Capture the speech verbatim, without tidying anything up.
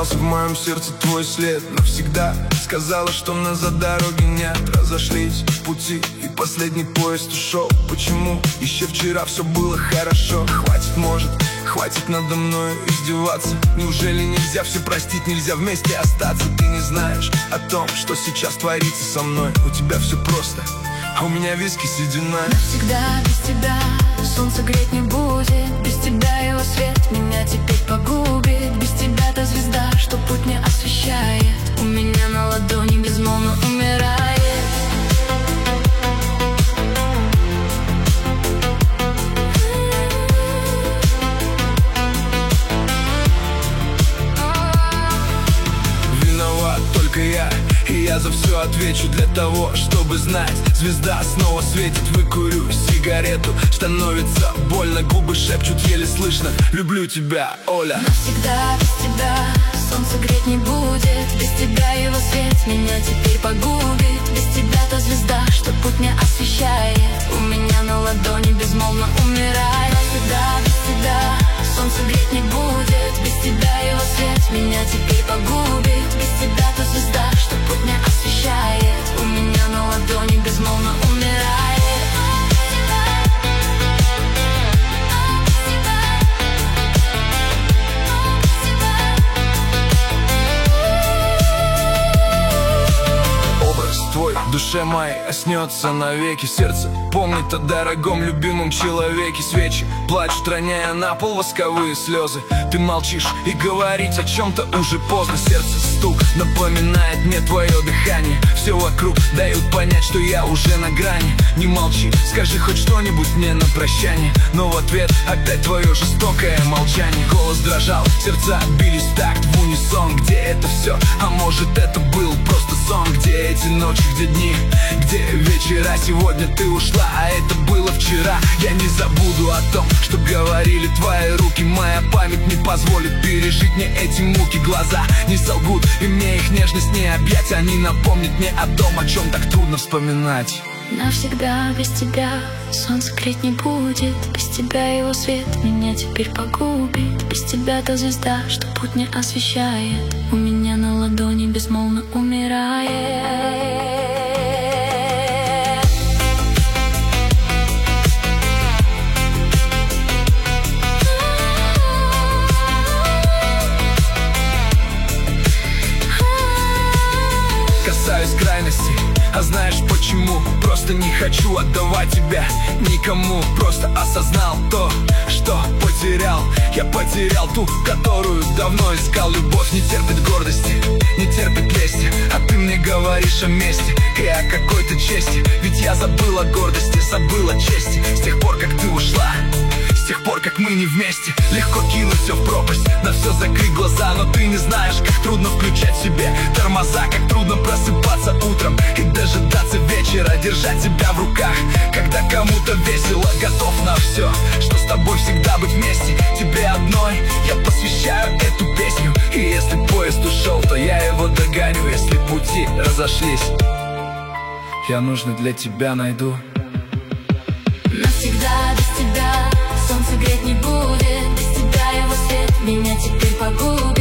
остался в моем сердце твой след. Навсегда сказала, что назад дороги нет. Разошлись пути, и последний поезд ушел. Почему еще вчера все было хорошо? Хватит, может, хватит надо мною издеваться. Неужели нельзя все простить, нельзя вместе остаться? Ты не знаешь о том, что сейчас творится со мной. У тебя все просто, а у меня виски седина. Навсегда без тебя солнце греть не будет. Без тебя его свет меня теперь погубит. Без тебя та звезда, что путь не освещает, у меня на ладони безмолвно умирает. Виноват только я, и я за все отвечу. Для того, чтобы знать, звезда снова светит. Выкурю сигарету, становится больно. Губы шепчут, еле слышно: люблю тебя, Оля. Навсегда без тебя солнце греть не будет. Без тебя его свет меня теперь погубит. Без тебя та звезда, что путь не освещает, у меня на ладони безмолвно умирает. Навсегда без тебя солнце греть не будет. Без тебя его свет меня теперь погубит. Без тебя та звезда, что путь не освещает, у меня на ладони безмолвно умирает. В душе моей оснется навеки. Сердце помнит о дорогом, любимом человеке. Свечи плачут, роняя на пол восковые слезы. Ты молчишь, и говорить о чем-то уже поздно. Сердце стук напоминает мне твое дыхание. Все вокруг дают понять, что я уже на грани. Не молчи, скажи хоть что-нибудь мне на прощание. Но в ответ опять твое жестокое молчание. Голос дрожал, сердца бились в такт в унисон. Где это все? А может, это был просто сон? Где эти ночи, где дни, где вечера? Сегодня ты ушла, а это было вчера. Я не забуду о том, что говорили твои руки. Моя память не позволит пережить мне эти муки. Глаза не солгут, и мне их нежность не объять. Они напомнят мне о том, о чем так трудно вспоминать. Навсегда без тебя солнце греть не будет. Без тебя его свет меня теперь погубит. Без тебя та звезда, что путь не освещает, у меня на ладони безмолвно умирает. Касаюсь крайности, а знаешь почему? Просто не хочу отдавать тебя никому. Просто осознал то, что потерял. Я потерял ту, которую давно искал. Любовь не терпит гордости, не терпит лести. А ты мне говоришь о мести и о какой-то чести. Ведь я забыл о гордости, забыл о чести. С тех пор, как ты ушла, с тех пор, как мы не вместе. Легко кинуть все в пропасть, на все закрыть глаза. Но ты не знаешь, как трудно включать в себе тормоза. Как трудно просыпаться утром и дожидаться вечера. Держать себя в руках, когда кому-то весело. Готов на все, что с тобой всегда быть вместе. Тебе одной я посвящаю эту песню. И если поезд ушел, то я его догоню. Если пути разошлись, я нужный для тебя найду. Навсегда без тебя солнце греть не будет. Без тебя его свет меня теперь погубит.